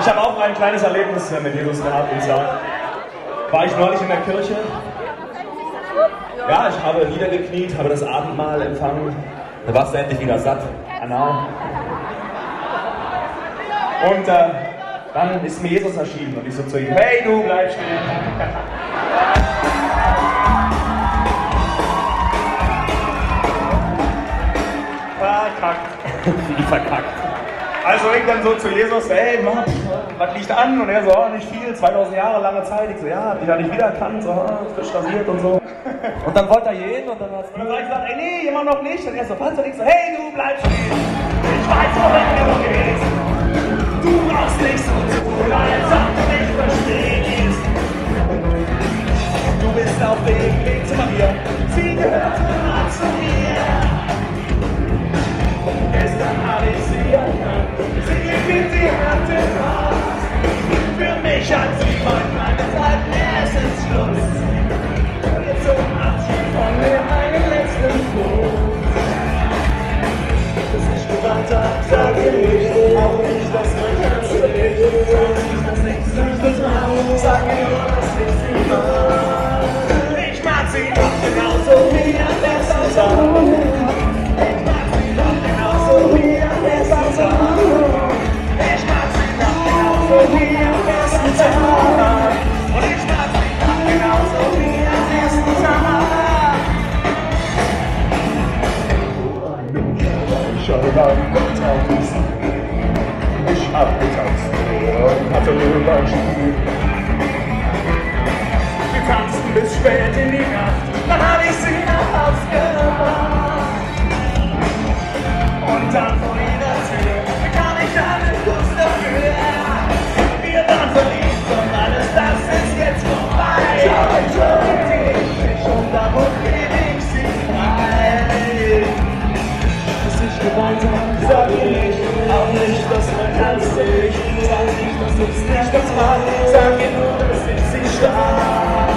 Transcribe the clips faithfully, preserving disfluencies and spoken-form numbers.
Ich habe auch ein kleines Erlebnis mit Jesus gehabt, und zwar war ich neulich in der Kirche. Ja, ich habe niedergekniet, habe das Abendmahl empfangen. Da warst du endlich wieder satt, anal. Und äh, dann ist mir Jesus erschienen und ich so zu ihm: Hey, du bleib stehen. Verkackt. Wie verkackt. Also ich dann so zu Jesus: Hey, Mann, was liegt an? Und er so: Oh, nicht viel, zweitausend Jahre, lange Zeit. Ich so: Ja, hab dich ja nicht wiedererkannt, so, frisch rasiert und so. Und dann wollte er gehen und dann hat es gesagt: Ey, nee, immer noch nicht. Und er so: Was? Und ich so: Hey, du bleib stehen. Ich weiß, wohin du gehst. Du brauchst nicht so zu tun, als ob du mich verstehst. Du bist auf dem Weg zu Maria. Sie gehört immer zu mir. Gestern habe ich sie erkannt. Sie gibt die Hand in Hand. Für mich hat sie heute mal gesagt: Es ist Schluss. Jetzt zum Abschied von mir einen letzten Gruß. Bis ich gewartet habe, sage ich auch nicht, dass mein Herz schlägt. Sag nicht, dass ich süßes Maul. Sag mir nur, dass ich sie mag. Ich mag sie doch genauso wie am besten Tag. Ich mag sie doch genauso wie am besten Tag. Ich mag sie doch genauso wie am besten Tag. Und ich mag sie doch genauso wie am besten Tag. Ich habe lange getanzt. Ich hab getanzt und hatte mein Spiel. Wir tanzten bis spät in die Nacht, dann hab ich sie nach Haus gebracht. Und dann vor ihrer Tür bekam ich einen Kuss dafür. Wir waren verliebt und alles das ist jetzt vorbei. Ja, ich liebe dich und darum gebe ich sie frei. Bis ich geweint hab, sag ich auch nicht, dass mein Herz dich. Sag nicht, dass ich's nicht das mag. Sag mir nur, dass ich sie stark.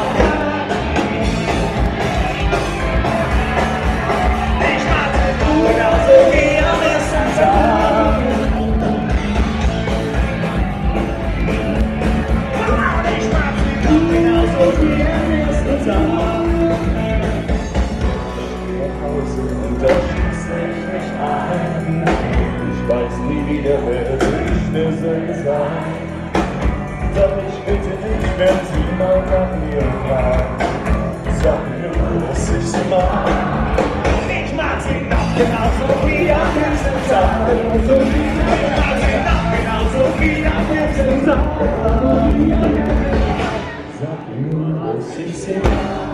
Ich mag sie doch genauso wie am ersten Tag. Und ich mag sie doch genauso wie am ersten Tag. Nach Hause und da schließe ich mich ein. Ich weiß nie wieder, wer ich für sie sein. Doch ich bitte dich, wenn sie mal nach mir fragt, sag mir nur, dass ich sie mag. Ich mag sie doch genauso wie am ersten Tag. Ich mag sie doch genauso wie am ersten Tag. Sag mir nur, dass ich sie mag.